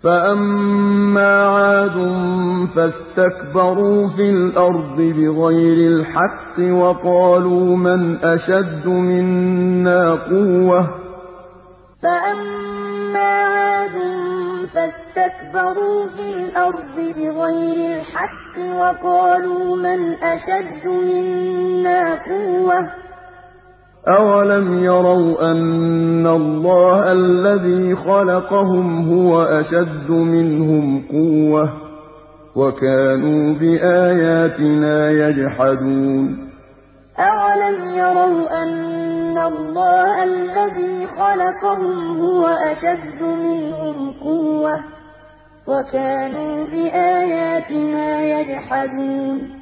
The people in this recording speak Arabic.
فَأَمَّا عَادٌ فَاسْتَكْبَرُوا فِي الْأَرْضِ بِغَيْرِ الْحَقِّ وَقَالُوا مَنْ أَشَدُّ مِنَّا قُوَّةً ۖ فَأَمَّا عَادٌ فَاسْتَكْبَرُوا فِي الْأَرْضِ بِغَيْرِ الْحَقِّ وَقَالُوا مَنْ أَشَدُّ مِنَّا قُوَّةً ۖ أَوَلَمْ يَرَوْا أَنَّ اللَّهَ الَّذِي خَلَقَهُمْ هُوَ أَشَدُّ مِنْهُمْ قُوَّةً ۖ وَكَانُوا بِآيَاتِنَا يَجْحَدُونَ أَوَلَمْ يَرَوْا أَنَّ اللَّهَ الَّذِي خَلَقَهُمْ هُوَ أَشَدُّ مِنْهُمْ قُوَّةً ۖ وَكَانُوا بِآيَاتِنَا يَجْحَدُونَ